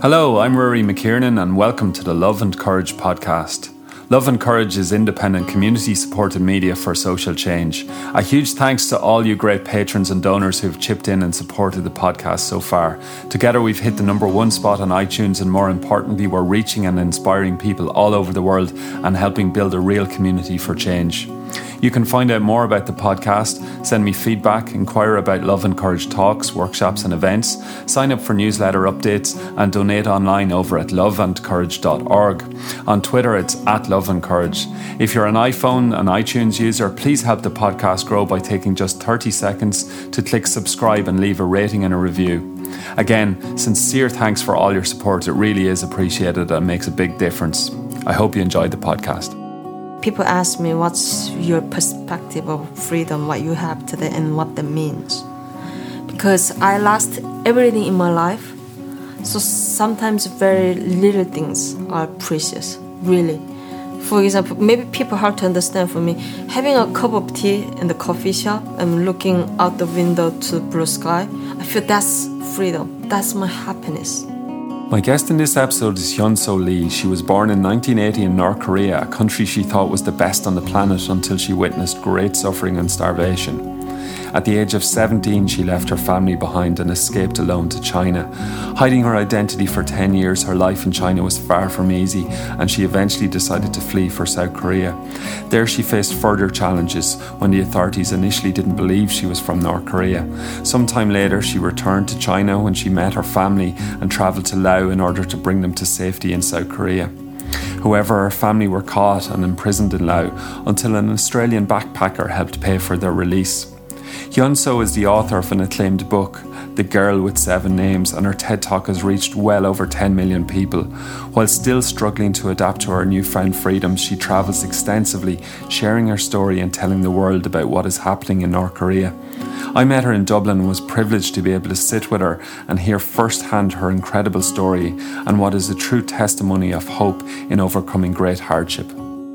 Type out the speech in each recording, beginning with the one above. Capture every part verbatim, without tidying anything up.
Hello, I'm Rory McKiernan and welcome to the Love and Courage podcast. Love and Courage is independent community-supported media for social change. A huge thanks to all you great patrons and donors who've chipped in and supported the podcast so far. Together we've hit the number one spot on iTunes, and more importantly, we're reaching and inspiring people all over the world and helping build a real community for change. You can find out more about the podcast, send me feedback, inquire about Love and Courage talks, workshops and events, sign up for newsletter updates and donate online over at love and courage dot org. On Twitter it's at Love and Courage. If you're an iPhone and iTunes user, please help the podcast grow by taking just thirty seconds to click subscribe and leave a rating and a review. Again, sincere thanks for all your support. It really is appreciated and makes a big difference. I hope you enjoyed the podcast. People ask me, what's your perspective of freedom, what you have today and what that means? Because I lost everything in my life, so sometimes very little things are precious, really. For example, maybe people hard to understand for me, having a cup of tea in the coffee shop and looking out the window to the blue sky, I feel that's freedom, that's my happiness. My guest in this episode is Hyun-Soo Lee. She was born in nineteen eighty in North Korea, a country she thought was the best on the planet until she witnessed great suffering and starvation. At the age of seventeen, she left her family behind and escaped alone to China. Hiding her identity for ten years, her life in China was far from easy, and she eventually decided to flee for South Korea. There she faced further challenges when the authorities initially didn't believe she was from North Korea. Sometime later, she returned to China when she met her family and travelled to Laos in order to bring them to safety in South Korea. However, her family were caught and imprisoned in Laos until an Australian backpacker helped pay for their release. Hyun-Soo is the author of an acclaimed book, The Girl with Seven Names, and her TED Talk has reached well over ten million people. While still struggling to adapt to her newfound freedoms, she travels extensively, sharing her story and telling the world about what is happening in North Korea. I met her in Dublin and was privileged to be able to sit with her and hear firsthand her incredible story and what is a true testimony of hope in overcoming great hardship.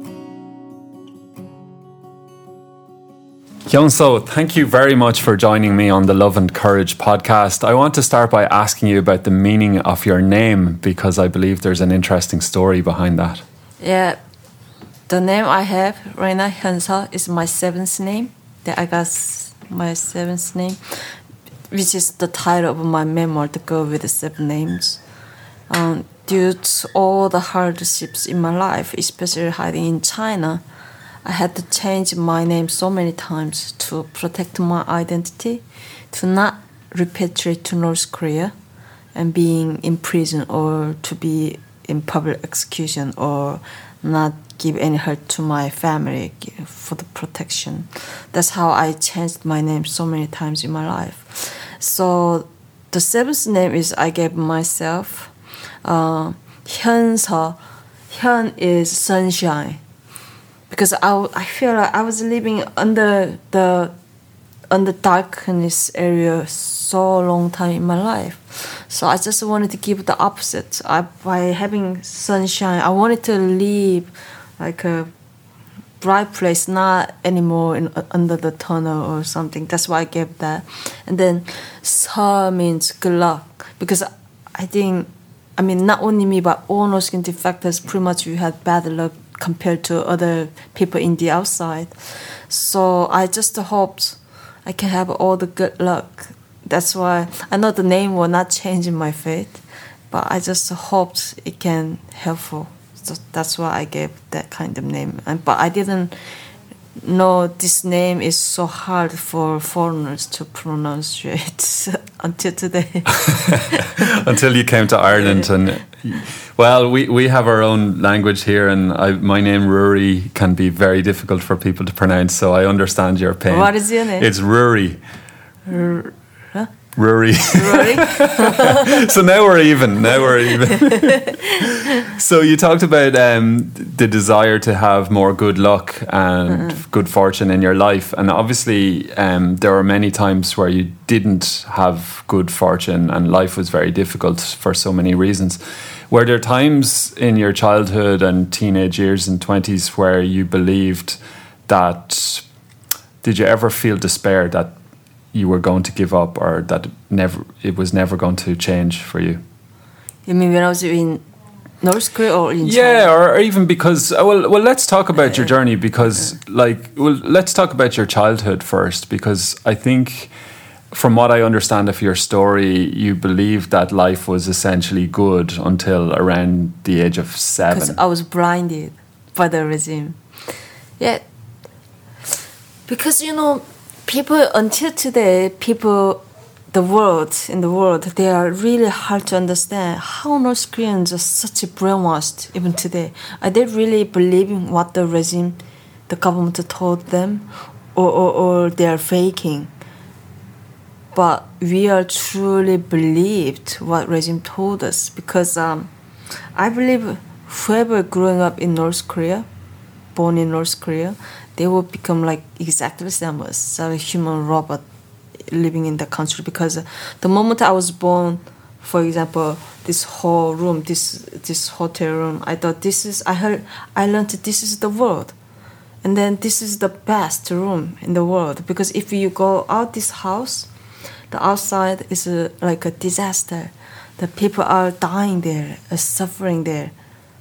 Hyun-Soo, thank you very much for joining me on the Love and Courage podcast. I want to start by asking you about the meaning of your name because I believe there's an interesting story behind that. Yeah, the name I have right now, Hyun-Soo, is my seventh name. That I got my seventh name, which is the title of my memoir, The Girl with the Seven Names. Um, due to all the hardships in my life, especially hiding in China, I had to change my name so many times to protect my identity, to not repatriate to North Korea and being in prison or to be in public execution or not give any hurt to my family for the protection. That's how I changed my name so many times in my life. So the seventh name is I gave myself. Uh, Hyun-Soo. Hyun is sunshine. Because I, I feel like I was living under the under darkness area so long time in my life. So I just wanted to give the opposite. I, by having sunshine, I wanted to live like a bright place, not anymore in, under the tunnel or something. That's why I gave that. And then Sa means good luck. Because I think, I mean, not only me, but all North-Korean defectors, pretty much we had bad luck compared to other people in the outside. So I just hoped I can have all the good luck. That's why I know the name will not change in my fate, but I just hoped it can helpful. So that's why I gave that kind of name. And but I didn't know this name is so hard for foreigners to pronounce it until today. Until you came to Ireland. And well, we, we have our own language here, and I, my name Rory can be very difficult for people to pronounce, so I understand your pain. What is your name? It's Rory. R- huh? Rory. Rory? So now we're even. Now we're even. So you talked about um, the desire to have more good luck and uh-huh. good fortune in your life. And obviously um, there were many times where you didn't have good fortune and life was very difficult for so many reasons. Were there times in your childhood and teenage years and twenties where you believed that, did you ever feel despair that you were going to give up or that never it was never going to change for you? You mean when I was in North Korea or in yeah, China? or, or even because uh, well, well, let's talk about your journey because, like, well, let's talk about your childhood first because I think, from what I understand of your story, you believed that life was essentially good until around the age of seven. Because I was blinded by the regime. Yeah, because you know, people until today, people. The world, in the world, they are really hard to understand how North Koreans are such brainwashed even today. Are they really believing what the regime, the government told them, or, or, or they are faking? But we are truly believed what regime told us because um, I believe whoever growing up in North Korea, born in North Korea, they will become like exactly the same as a human robot living in the country because the moment I was born, for example, this whole room, this this hotel room, I thought this is I heard I learned that this is the world, and then this is the best room in the world because if you go out this house, the outside is a, like a disaster. The people are dying there, are suffering there.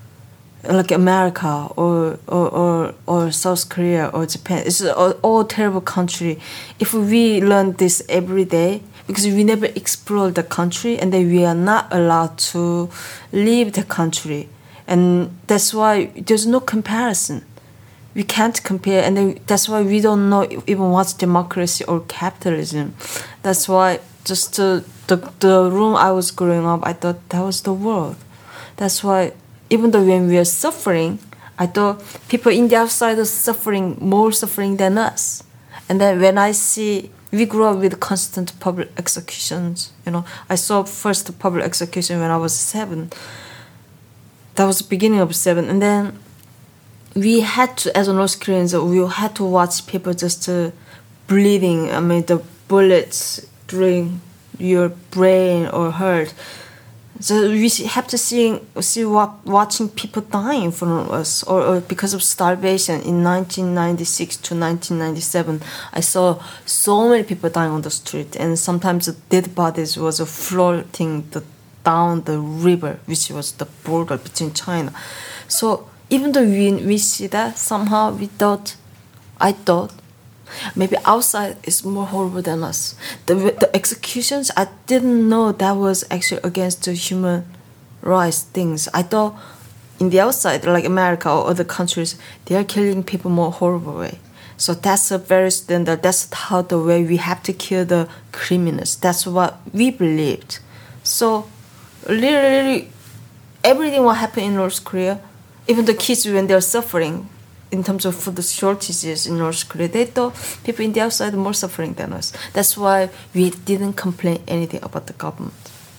Like America or, or, or, or South Korea or Japan. It's all, all terrible country. If we learn this every day, because we never explore the country and then we are not allowed to leave the country. And that's why there's no comparison. We can't compare and then that's why we don't know even what's democracy or capitalism. That's why just uh, the, the room I was growing up, I thought that was the world. That's why even though when we are suffering, I thought people in the outside are suffering, more suffering than us. And then when I see, we grew up with constant public executions. You know, I saw first public execution when I was seven. That was the beginning of seven. And then we had to, as North Koreans, we had to watch people just uh, bleeding. I mean, the bullets during your brain or heart. So we have to see, see what, watching people dying from us or, or because of starvation. In nineteen ninety-six to nineteen ninety-seven, I saw so many people dying on the street, and sometimes the dead bodies was floating the, down the river, which was the border between China. So even though we, we see that, somehow we thought, I thought, maybe outside is more horrible than us. The the executions, I didn't know that was actually against the human rights things. I thought in the outside, like America or other countries, they are killing people more horrible way. So that's a very standard. That's how the way we have to kill the criminals. That's what we believed. So literally everything what happened in North Korea, even the kids when they're suffering, in terms of food shortages in North Korea, they thought people in the outside are more suffering than us. That's why we didn't complain anything about the government.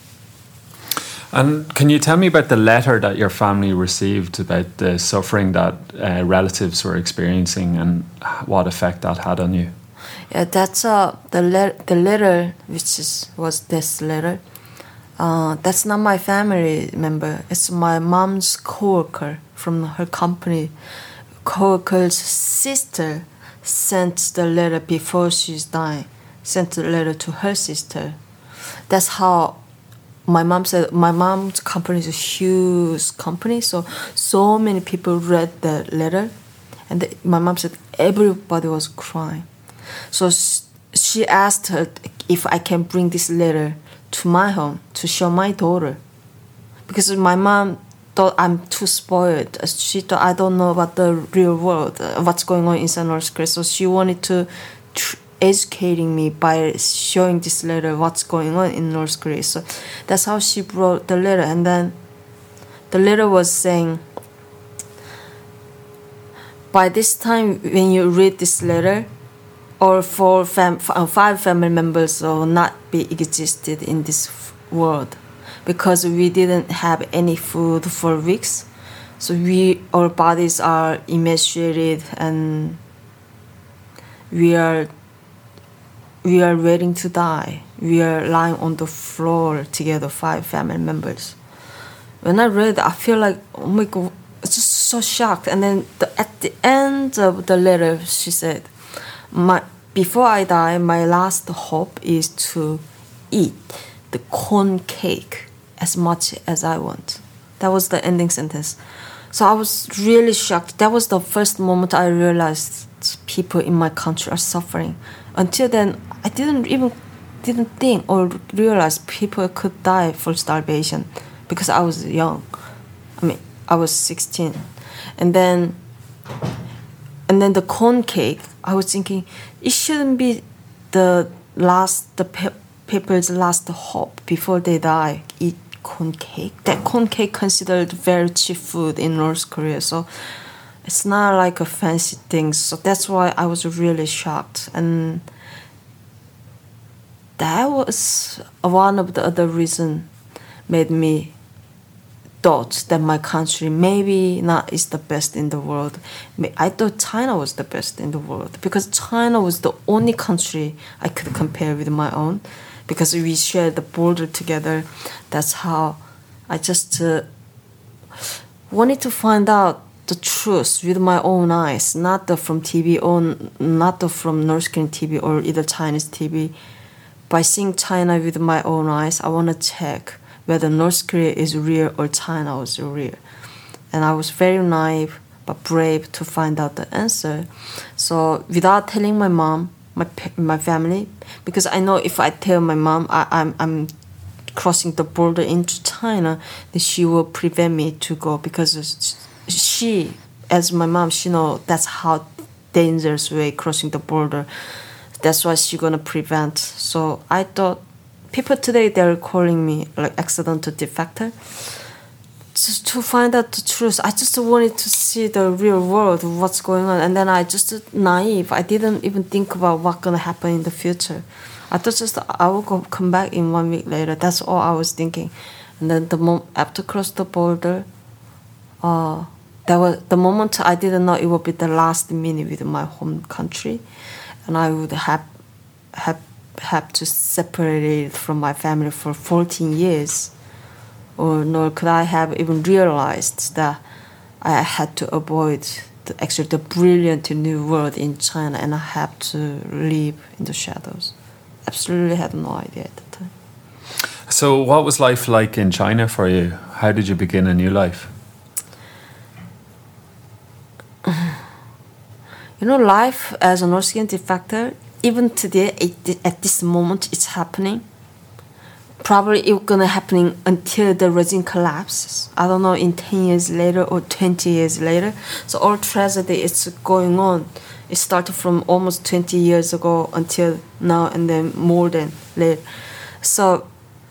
And can you tell me about the letter that your family received about the suffering that uh, relatives were experiencing and what effect that had on you? Yeah, that's uh, the, le- the letter, which is, was this letter. Uh, that's not my family member. It's my mom's coworker from her company. Co-worker's sister sent the letter before she's dying, sent the letter to her sister. That's how my mom said, my mom's company is a huge company, so so many people read the letter, and the, my mom said everybody was crying. So she asked her if I can bring this letter to my home to show my daughter, because my mom thought I'm too spoiled. She thought I don't know about the real world, uh, what's going on inside North Korea. So she wanted to tr- educating me by showing this letter what's going on in North Korea. So that's how she wrote the letter. And then the letter was saying, by this time when you read this letter, or four fam- five family members will not be existed in this world. Because we didn't have any food for weeks, so we our bodies are emaciated and we are we are waiting to die. We are lying on the floor together, five family members. When I read, I feel like oh my god, it's just so shocked. And then the, at the end of the letter, she said, "My before I die, my last hope is to eat the corn cake as much as I want. That was the ending sentence. So I was really shocked. That was the first moment I realized people in my country are suffering. Until then, I didn't even didn't think or realize people could die for starvation because I was young. I mean, I was sixteen. And then and then the corn cake, I was thinking it shouldn't be the last the pe- people's last hope before they die. Eat corn cake. That corn cake considered very cheap food in North Korea, so it's not like a fancy thing. So that's why I was really shocked, and that was one of the other reasons made me thought that my country maybe not is the best in the world. I thought China was the best in the world because China was the only country I could compare with my own. Because we share the border together, that's how I just uh, wanted to find out the truth with my own eyes, not the from T V or not the from North Korean T V or either Chinese T V. By seeing China with my own eyes, I want to check whether North Korea is real or China was real. And I was very naive but brave to find out the answer. So without telling my mom, my my family, because I know if I tell my mom I, I'm I'm crossing the border into China, then she will prevent me to go because she, as my mom, she know that's how dangerous way crossing the border. That's why she gonna prevent. So I thought people today they're calling me like accidental defector. Just to find out the truth, I just wanted to see the real world, what's going on, and then I just naive. I didn't even think about what's gonna happen in the future. I thought just I will go, come back in one week later. That's all I was thinking. And then the mo- after cross the border, uh, that was the moment I didn't know it would be the last minute with my home country, and I would have have have to separate it from my family for fourteen years. Or nor could I have even realized that I had to avoid the, actually the brilliant new world in China and I had to live in the shadows. Absolutely had no idea at the time. So what was life like in China for you? How did you begin a new life? You know, life as a North Korean defector, even today, it, at this moment, it's happening. Probably it's gonna happen until the regime collapses. I don't know, in ten years later or twenty years later. So all tragedy is going on. It started from almost twenty years ago until now, and then more than later. So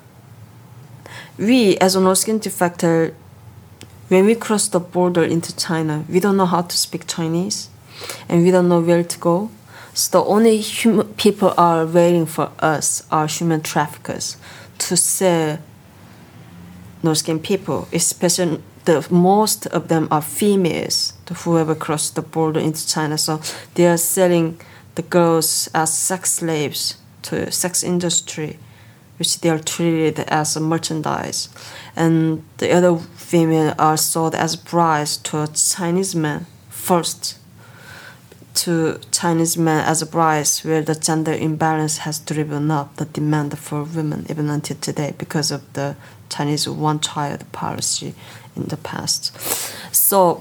we, as a North Korean defector, when we cross the border into China, we don't know how to speak Chinese, and we don't know where to go. So the only human people are waiting for us are human traffickers to sell North Korean people, especially the most of them are females, whoever crossed the border into China. So they are selling the girls as sex slaves to sex industry, which they are treated as a merchandise. And the other female are sold as brides to a Chinese man first, to Chinese men as a bride, where the gender imbalance has driven up the demand for women even until today because of the Chinese one-child policy in the past. So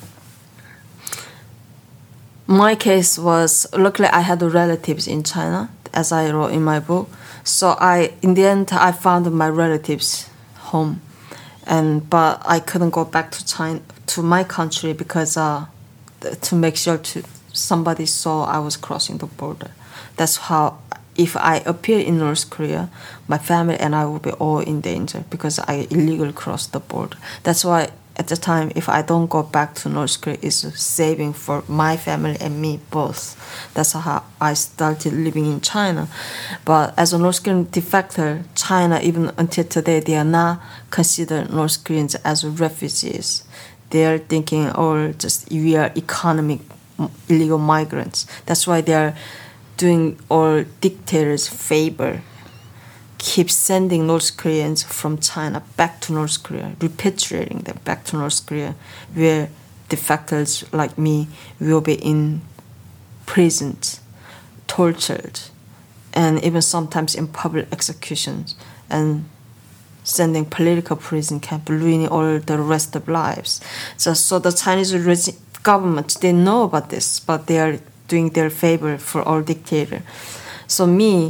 my case was, luckily I had relatives in China, as I wrote in my book. So I, in the end, I found my relatives home, and but I couldn't go back to China, to my country, because uh, to make sure to somebody saw I was crossing the border. That's how, if I appear in North Korea, my family and I will be all in danger because I illegally crossed the border. That's why at the time, if I don't go back to North Korea, it's a saving for my family and me both. That's how I started living in China. But as a North Korean defector, China, even until today, they are not considered North Koreans as refugees. They are thinking, oh, just we are economic illegal migrants. That's why they are doing all dictators favor, keep sending North Koreans from China back to North Korea, repatriating them back to North Korea, where defectors like me will be in prisons, tortured, and even sometimes in public executions. And sending political prison camp, ruining all the rest of lives. So, so the Chinese regi- government, they know about this, but they are doing their favor for all dictator. So me,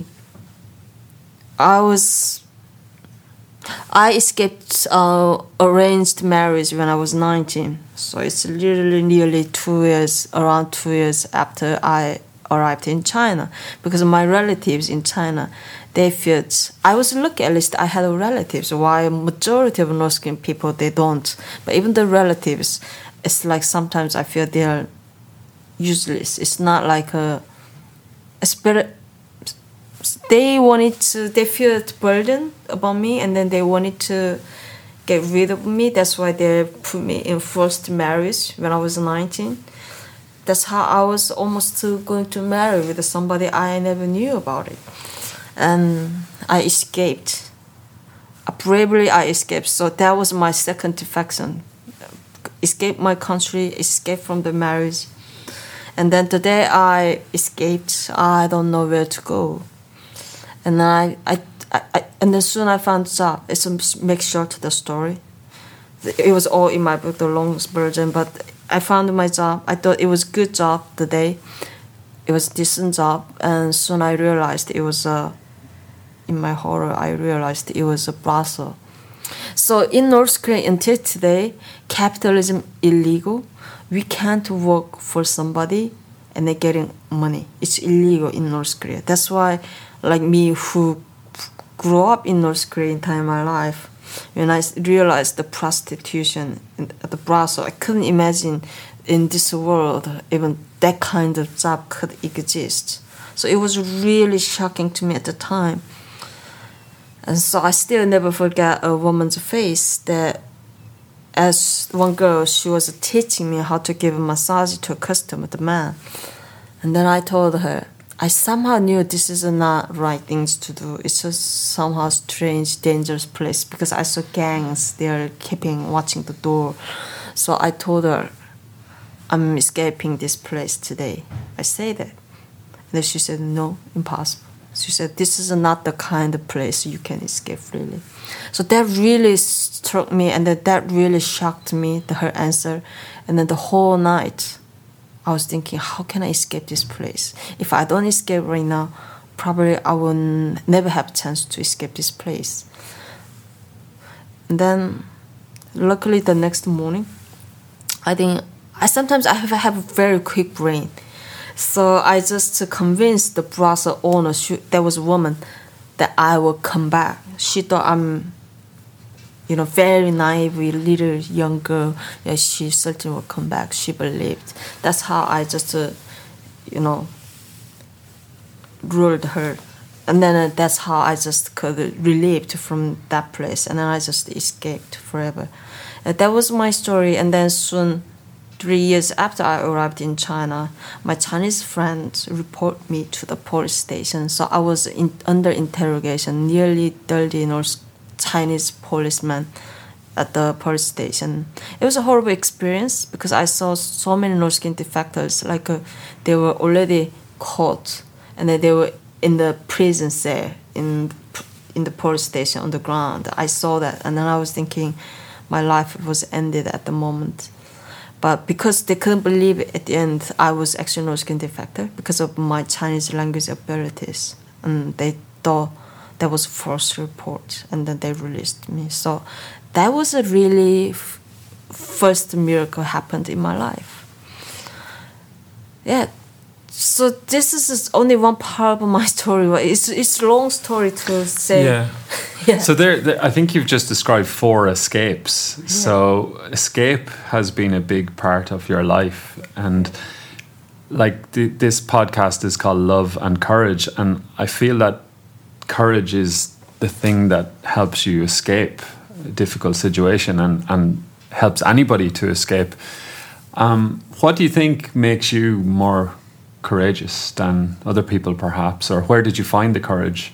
I was, I escaped uh, arranged marriage when I was nineteen. So it's literally nearly two years, around two years after I arrived in China, because my relatives in China, they felt, I was lucky at least I had relatives, while majority of North Korean people, they don't. But even the relatives, it's like sometimes I feel they're useless. It's not like a, a spirit. They wanted to, they felt burden about me, and then they wanted to get rid of me. That's why they put me in forced marriage when I was nineteen. That's how I was almost going to marry with somebody I never knew about it. And I escaped. Bravely, I escaped. So that was my second defection. Escape my country, escape from the marriage. And then the day I escaped, I don't know where to go. And I, I, I and then soon I found a job. It's a make short the story. It was all in my book, the long version, but I found my job. I thought it was a good job the day. It was a decent job, and soon I realized it was a, in my horror, I realized it was a brothel. So in North Korea until today, capitalism illegal. We can't work for somebody and they're getting money. It's illegal in North Korea. That's why, like me who grew up in North Korea in time of my life, when I realized the prostitution at the brothel, I couldn't imagine in this world even that kind of job could exist. So it was really shocking to me at the time. And so I still never forget a woman's face that, as one girl, she was teaching me how to give a massage to a customer, the man. And then I told her, I somehow knew this is not right things to do. It's just somehow strange, dangerous place because I saw gangs. They are keeping watching the door. So I told her, I'm escaping this place today. I say that. And then she said, no, impossible. She said, this is not the kind of place you can escape freely. So that really struck me, and that, that really shocked me, the, her answer. And then the whole night, I was thinking, how can I escape this place? If I don't escape right now, probably I will n- never have a chance to escape this place. And then, luckily, the next morning, I think, I sometimes I have, I have a very quick brain. So I just convinced the brothel owner, she, there was a woman, that I will come back. She thought I'm, you know, very naive, little young girl. Yeah, she certainly will come back. She believed. That's how I just, uh, you know, ruled her. And then uh, that's how I just could relieved from that place. And then I just escaped forever. Uh, that was my story. And then soon, three years after I arrived in China, my Chinese friends report me to the police station. So I was in, under interrogation, nearly thirty North Chinese policemen at the police station. It was a horrible experience because I saw so many North Korean defectors, like uh, they were already caught and then they were in the prison cell in in the police station on the ground. I saw that, and then I was thinking my life was ended at the moment. But because they couldn't believe it at the end, I was actually North Korean defector because of my Chinese language abilities. And they thought that was false report, and then they released me. So that was a really f- first miracle happened in my life. Yeah. So this is only one part of my story. It's it's a long story to say. Yeah. yeah. So there, there, I think you've just described four escapes. Yeah. So escape has been a big part of your life, and like the, this podcast is called Love and Courage, and I feel that courage is the thing that helps you escape a difficult situation and and helps anybody to escape. Um, what do you think makes you more courageous than other people, perhaps, or where did you find the courage?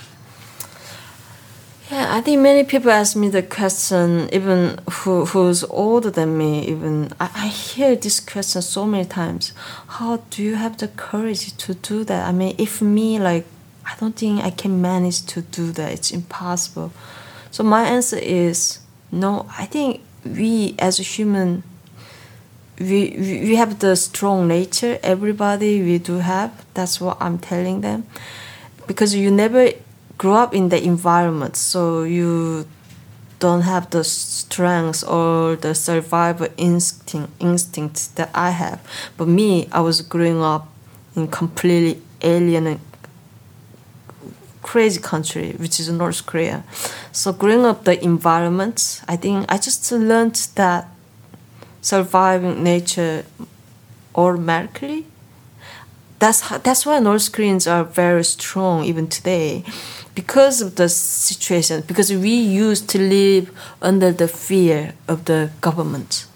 Yeah, I think many people ask me the question, even who who's older than me. Even I, I hear this question so many times. How do you have the courage to do that? I mean, if me, like, I don't think I can manage to do that. It's impossible So my answer is no. I think we as a human, we, we we have the strong nature. Everybody we do have. That's what I'm telling them. Because you never grew up in the environment, so you don't have the strength or the survival instinct instincts that I have. But me, I was growing up in completely alien and crazy country, which is North Korea. So growing up the environment, I think I just learned that surviving nature automatically. That's how, that's why North Koreans are very strong even today, because of the situation. Because we used to live under the fear of the government.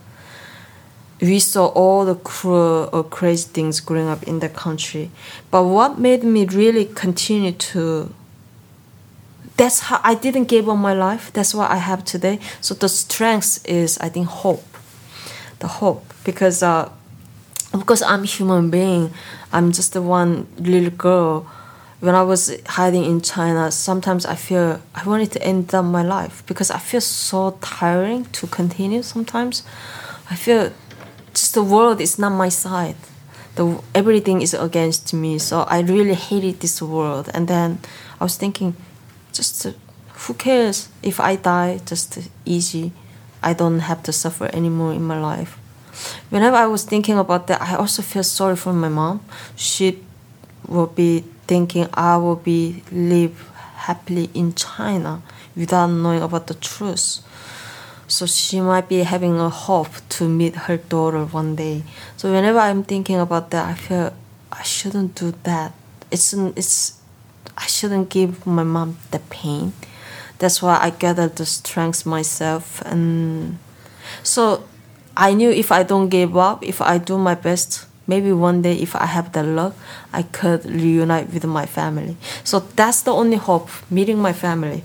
We saw all the cruel or crazy things growing up in the country. But what made me really continue to... That's how I didn't give up my life. That's what I have today. So the strength is, I think, hope. The hope. Because, uh, because I'm a human being. I'm just the one little girl. When I was hiding in China, sometimes I feel I wanted to end up my life. Because I feel so tiring to continue sometimes. I feel... just the world is not my side. The, everything is against me. So I really hated this world. And then I was thinking, just uh, who cares if I die? Just uh, easy. I don't have to suffer anymore in my life. Whenever I was thinking about that, I also feel sorry for my mom. She will be thinking I will be live happily in China without knowing about the truth. So she might be having a hope to meet her daughter one day. So whenever I'm thinking about that, I feel I shouldn't do that. It's it's I shouldn't give my mom the pain. That's why I gathered the strength myself. And so I knew if I don't give up, if I do my best, maybe one day if I have the luck, I could reunite with my family. So that's the only hope, meeting my family.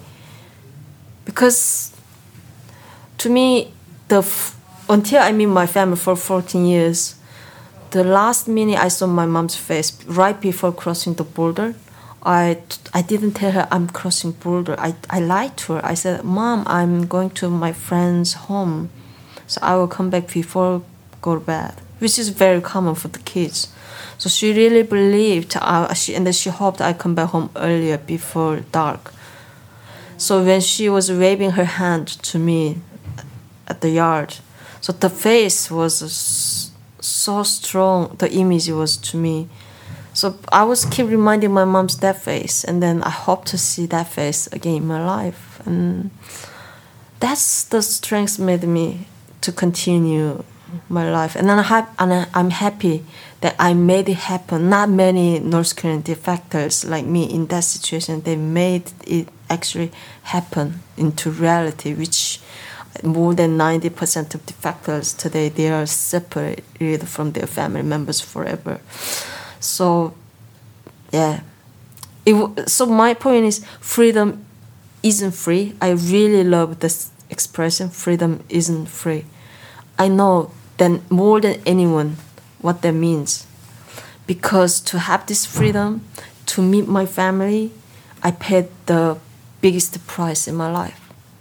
Because to me, the f- until I meet my family for fourteen years, the last minute I saw my mom's face right before crossing the border, I, I didn't tell her I'm crossing border. I, I lied to her. I said, Mom, I'm going to my friend's home, so I will come back before go to bed, which is very common for the kids. So she really believed, I, she, and then she hoped I come back home earlier before dark. So when she was waving her hand to me at the yard, so the face was so strong, the image was to me. So I was keep reminding my mom's that face, and then I hope to see that face again in my life. And that's the strength made me to continue my life. And then I, and I'm happy that I made it happen. Not many North Korean defectors like me in that situation, they made it actually happen into reality, which more than ninety percent of defectors today, they are separated from their family members forever. So, yeah. It, so my point is, freedom isn't free. I really love this expression, freedom isn't free. I know then more than anyone what that means. Because to have this freedom, to meet my family, I paid the biggest price in my life.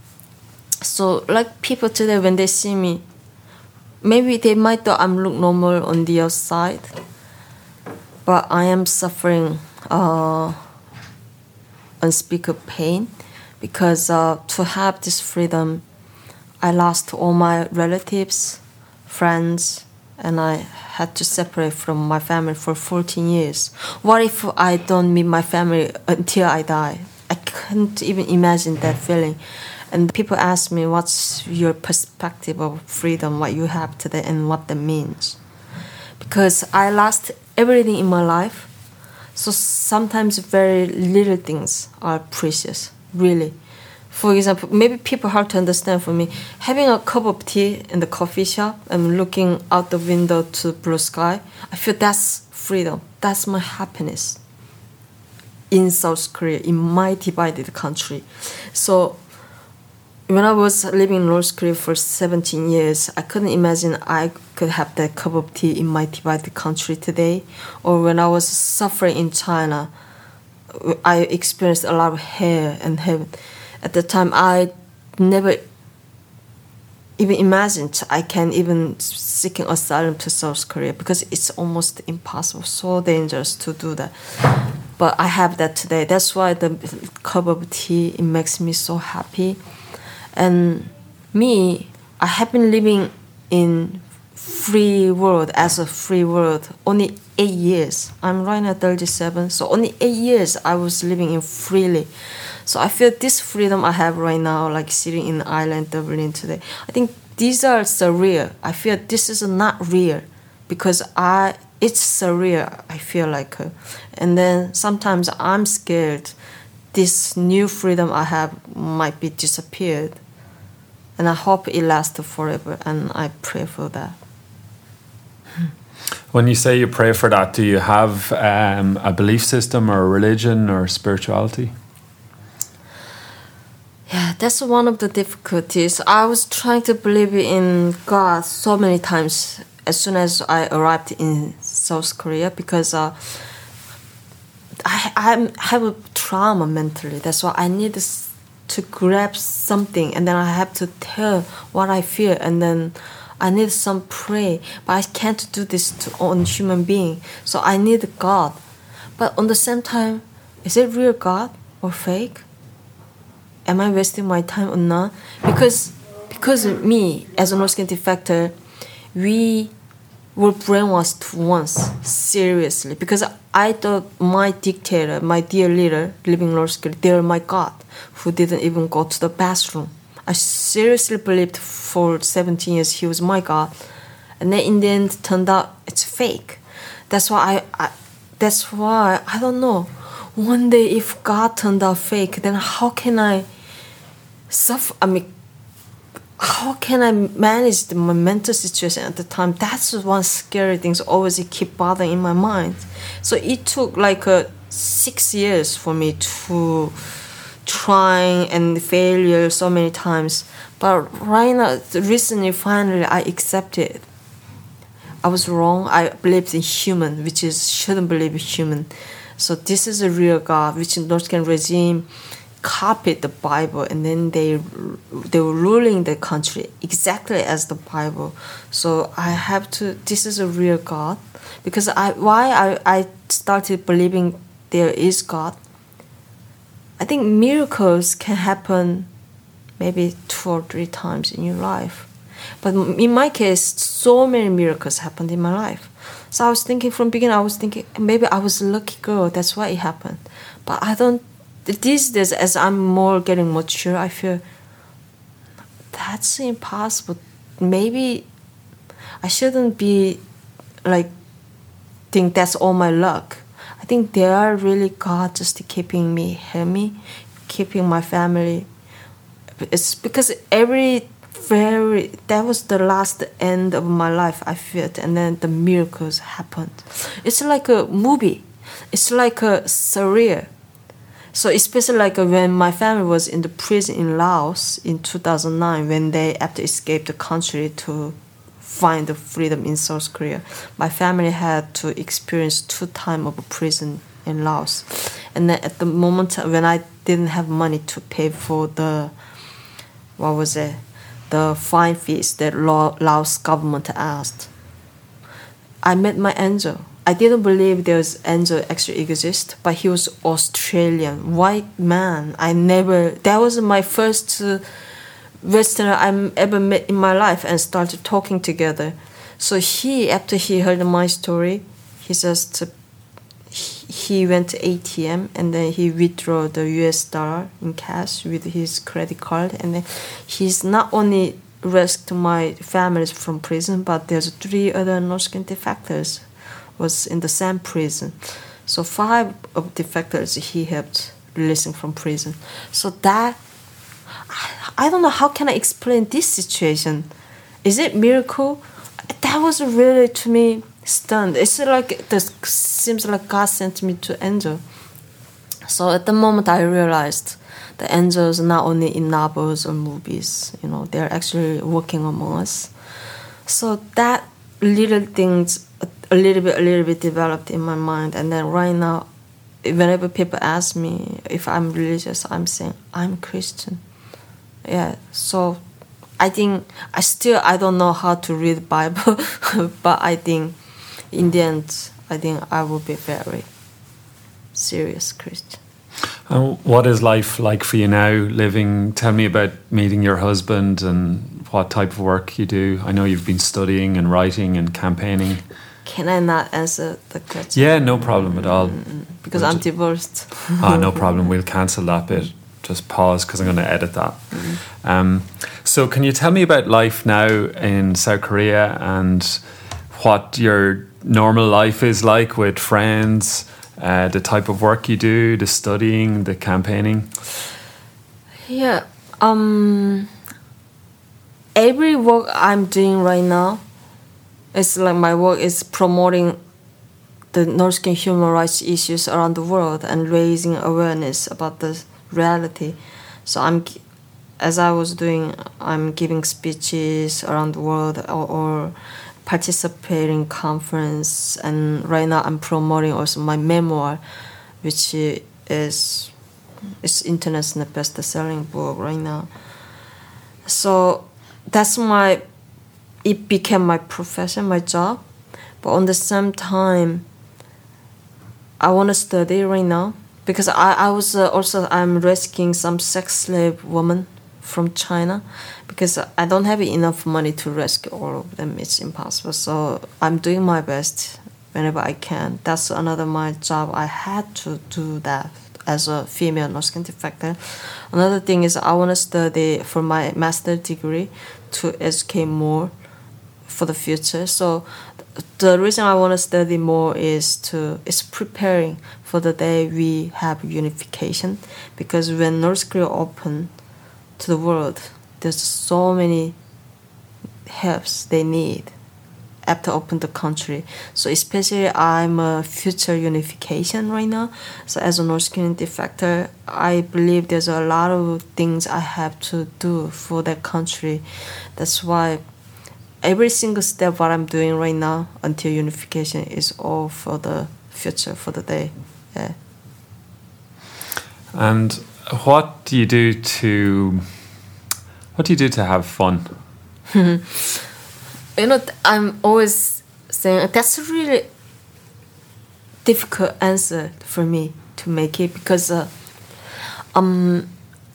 So like people today, when they see me, maybe they might thought I'm look normal on the outside, but I am suffering uh, unspeakable pain because uh, to have this freedom, I lost all my relatives, friends, and I had to separate from my family for fourteen years. What if I don't meet my family until I die? I can't even imagine that feeling. And people ask me, what's your perspective of freedom, what you have today, and what that means? Because I lost everything in my life. So sometimes very little things are precious, really. For example, maybe people hard to understand for me. Having a cup of tea in the coffee shop and looking out the window to blue sky, I feel that's freedom. That's my happiness in South Korea, in my divided country. So when I was living in North Korea for seventeen years, I couldn't imagine I could have that cup of tea in my divided country today. Or when I was suffering in China, I experienced a lot of hate and hate. At the time, I never even imagined I can even seeking asylum to South Korea because it's almost impossible, so dangerous to do that. But I have that today. That's why the cup of tea, it makes me so happy. And me, I have been living in free world as a free world only eight years. I'm right now thirty-seven, so only eight years I was living in freely. So I feel this freedom I have right now, like sitting in Ireland, Dublin today, I think these are surreal. I feel this is not real because I it's surreal, I feel like. Uh, and then sometimes I'm scared this new freedom I have might be disappeared. And I hope it lasts forever, and I pray for that. When you say you pray for that, do you have um, a belief system or a religion or spirituality? Yeah, that's one of the difficulties. I was trying to believe in God so many times as soon as I arrived in South Korea because uh, I, I have a trauma mentally. That's why I need to grab something and then I have to tell what I feel and then I need some pray. But I can't do this to on human being. So I need God. But on the same time, is it real God or fake? Am I wasting my time or not? Because because me, as a North Korean defector, we were brainwashed once, seriously. Because I thought my dictator, my dear leader, living in North Korea, they were my God, who didn't even go to the bathroom. I seriously believed for seventeen years he was my God. And then in the end, it turned out it's fake. That's why I, I that's why, I don't know. One day, if God turned out fake, then how can I suffer? I mean, how can I manage the, my mental situation at the time? That's one scary thing always keep bothering in my mind. So it took like uh, six years for me to trying and failure so many times. But right now, recently, finally, I accepted it. I was wrong. I believed in human, which is shouldn't believe in human. So this is a real God, which the North Korean regime copied the Bible, and then they they were ruling the country exactly as the Bible. So I have to. This is a real God, because I why I I started believing there is God. I think miracles can happen, maybe two or three times in your life, but in my case, so many miracles happened in my life. So I was thinking from beginning, I was thinking maybe I was a lucky girl, that's why it happened. But I don't, these days as I'm more getting mature, I feel that's impossible. Maybe I shouldn't be like, think that's all my luck. I think they are really God just keeping me healthy, keeping my family. It's because every very that was the last end of my life I felt, and then the miracles happened. It's like a movie. It's like a surreal. So especially like when my family was in the prison in Laos in two thousand nine, when they had to escape the country to find the freedom in South Korea, my family had to experience two times of prison in Laos. And then at the moment when I didn't have money to pay for the what was it the fine fees that Laos government asked, I met my angel. I didn't believe there's angel actually exist, but he was Australian, white man. I never, that was my first uh, Westerner I ever met in my life and started talking together. So he, after he heard my story, he just, he went to A T M and then he withdrew the U S dollar in cash with his credit card. And then he's not only rescued my family from prison, but there's three other North Korean defectors was in the same prison. So five of defectors he helped releasing from prison. So that, I, I don't know how can I explain this situation. Is it miracle? That was really to me stunned. It's like this seems like God sent me to angel. So at the moment I realized the angels are not only in novels or movies, you know, they're actually working among us. So that little things a little bit a little bit developed in my mind, and then right now whenever people ask me if I'm religious, I'm saying I'm Christian. Yeah, so I think I still I don't know how to read Bible, but I think in the end I think I will be very serious Christian. And what is life like for you now? Living, tell me about meeting your husband and what type of work you do. I know you've been studying and writing and campaigning. Can I not answer the question? Yeah, no problem at all. Because we'll I'm just, divorced. Ah, no problem. We'll cancel that bit. Just pause because I'm going to edit that. Mm. Um, so can you tell me about life now in South Korea and what your normal life is like with friends, uh, the type of work you do, the studying, the campaigning? Yeah. Um, every work I'm doing right now, it's like my work is promoting the North Korean human rights issues around the world and raising awareness about the reality. So I'm, as I was doing, I'm giving speeches around the world or, or participating in conference. And right now I'm promoting also my memoir, which is it's international best-selling book right now. So that's my. It became my profession, my job. But on the same time, I want to study right now because I, I was uh, also I'm rescuing some sex slave women from China because I don't have enough money to rescue all of them. It's impossible. So I'm doing my best whenever I can. That's another my job. I had to do that as a female North Korean defector. Another thing is I want to study for my master's degree to educate more for the future. So the reason I want to study more is to is preparing for the day we have unification, because when North Korea open to the world, there's so many helps they need after open the country. So especially I'm a future unification right now. So as a North Korean defector, I believe there's a lot of things I have to do for that country. That's why every single step what I'm doing right now until unification is all for the future, for the day. Yeah. And what do you do to what do you do to have fun? You know, I'm always saying that's a really difficult answer for me to make it because uh, um.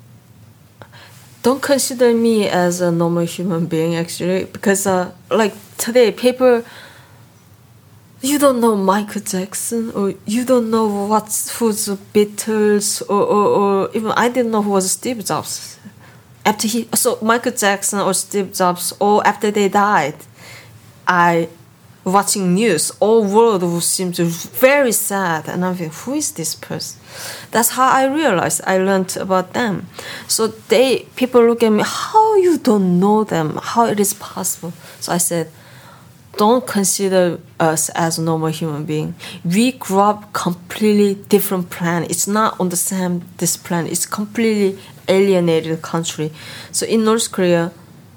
don't consider me as a normal human being actually because uh, like today people you don't know Michael Jackson or you don't know what's who's Beatles or, or, or even I didn't know who was Steve Jobs after he so Michael Jackson or Steve Jobs or after they died I watching news all world seems very sad and I'm like who is this person. That's how I realized I learned about them. So they people look at me, how you don't know them, how it is possible. So I said, don't consider us as a normal human being. We grew up completely different planet. It's not on the same this planet. It's completely alienated country. So in North Korea,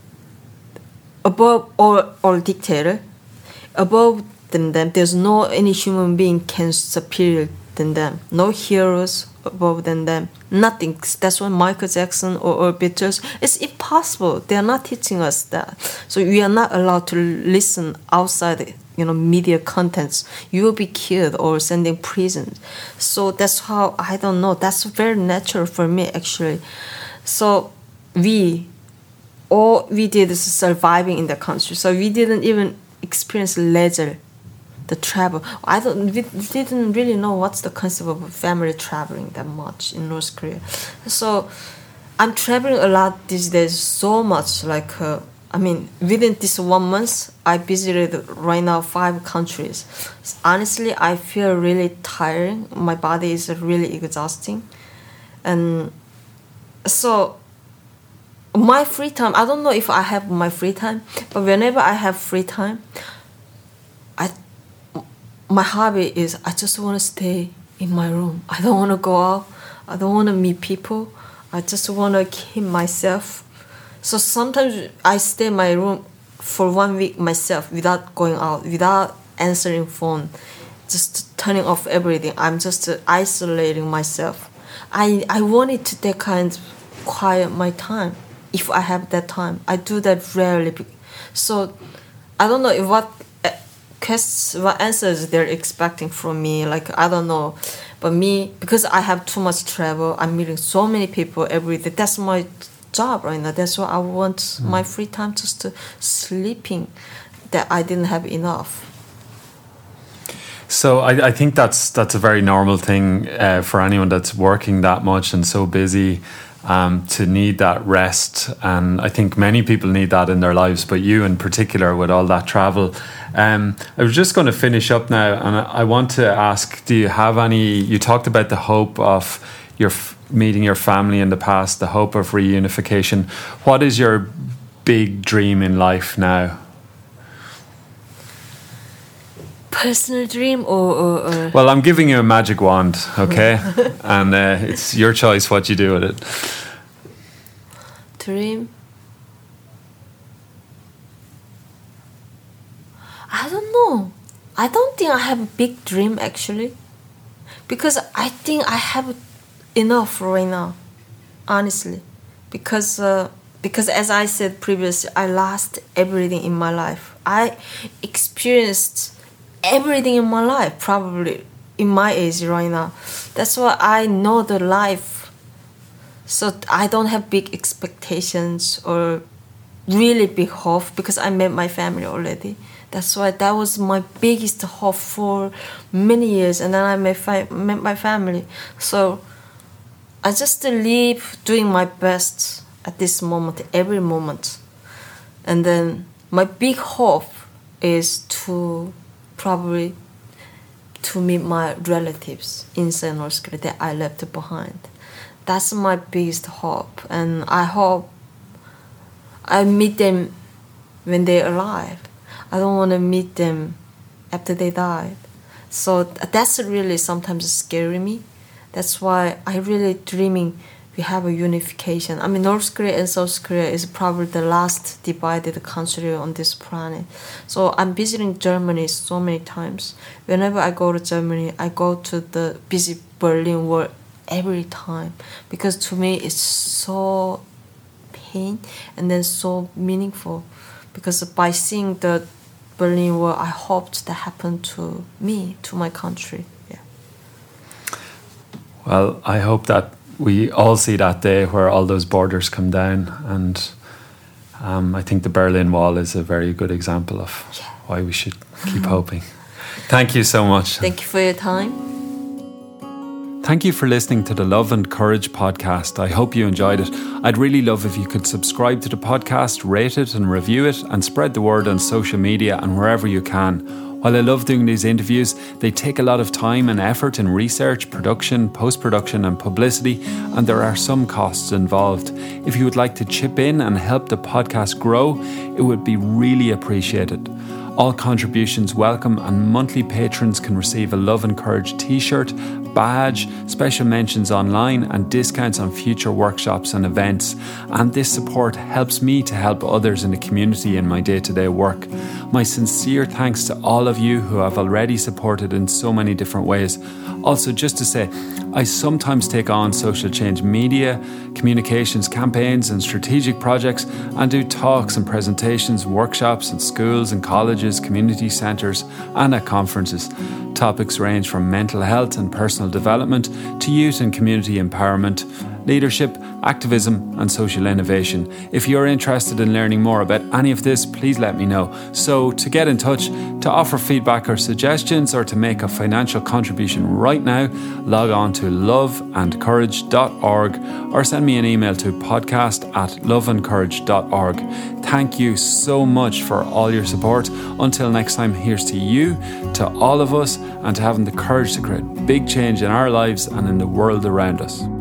above all, all dictator, above than them, there's no any human being can superior than them. No heroes above than them. Nothing. That's why Michael Jackson or, or Beatles, it's impossible. They are not teaching us that. So we are not allowed to listen outside, you know, media contents. You will be killed or sent in prison. So that's how, I don't know, that's very natural for me actually. So we, all we did is surviving in the country. So we didn't even experience leisure, the travel. I don't. We didn't really know what's the concept of family traveling that much in North Korea. So I'm traveling a lot these days. So much like uh, I mean, within this one month, I visited right now five countries. Honestly, I feel really tired. My body is really exhausting, and so. My free time, I don't know if I have my free time, but whenever I have free time, I, my hobby is I just want to stay in my room. I don't want to go out. I don't want to meet people. I just want to keep myself. So sometimes I stay in my room for one week myself without going out, without answering phone, just turning off everything. I'm just isolating myself. I, I wanted to take kind of quiet my time. if I have that time. I do that rarely. So I don't know if what questions, what answers they're expecting from me. Like, I don't know. But me, because I have too much travel, I'm meeting so many people every day. That's my job right now. That's why I want mm. my free time just to sleeping, that I didn't have enough. So I, I think that's that's a very normal thing uh, for anyone that's working that much and so busy, um, to need that rest. And I think many people need that in their lives, but you in particular with all that travel. Um, I was just going to finish up now, and I, I want to ask, do you have any, you talked about the hope of your f- meeting your family in the past, the hope of reunification. What is your big dream in life now? Personal dream or, or, or... Well, I'm giving you a magic wand, okay? And uh, it's your choice what you do with it. Dream? I don't know. I don't think I have a big dream, actually. Because I think I have enough right now, honestly. Because, uh, because as I said previously, I lost everything in my life. I experienced everything in my life, probably in my age right now. That's why I know the life. So I don't have big expectations or really big hope, because I met my family already. That's why that was my biggest hope for many years. And then I met, fi- met my family. So I just live doing my best at this moment, every moment. And then my big hope is to probably to meet my relatives inside North Korea that I left behind. That's my biggest hope, and I hope I meet them when they're alive. I don't want to meet them after they died. So that's really sometimes scary me. That's why I really dreaming we have a unification. I mean, North Korea and South Korea is probably the last divided country on this planet. So I'm visiting Germany so many times. Whenever I go to Germany, I go to the visit Berlin Wall every time, because to me it's so pain and then so meaningful. Because by seeing the Berlin Wall, I hoped that happened to me, to my country. Yeah. Well, I hope that we all see that day where all those borders come down, and um, I think the Berlin Wall is a very good example of yeah. why we should keep hoping. Thank you so much. Thank you for your time. Thank you for listening to the Love and Courage podcast. I hope you enjoyed it. I'd really love if you could subscribe to the podcast, rate it and review it, and spread the word on social media and wherever you can. While I love doing these interviews, they take a lot of time and effort in research, production, post-production and publicity, and there are some costs involved. If you would like to chip in and help the podcast grow, it would be really appreciated. All contributions welcome, and monthly patrons can receive a Love and Courage t-shirt, badge, special mentions online and discounts on future workshops and events. And this support helps me to help others in the community in my day-to-day work. My sincere thanks to all of you who have already supported in so many different ways. Also, just to say, I sometimes take on social change media, communications campaigns and strategic projects, and do talks and presentations, workshops in schools and colleges, community centres and at conferences. Topics range from mental health and personal development to youth and community empowerment, leadership, activism and social innovation. If you're interested in learning more about any of this, please let me know. So to get in touch, to offer feedback or suggestions, or to make a financial contribution right now, log on to love and courage dot org or send me an email to podcast at love and courage dot org. Thank you so much for all your support. Until next time, here's to you, to all of us, and to having the courage to create big change in our lives and in the world around us.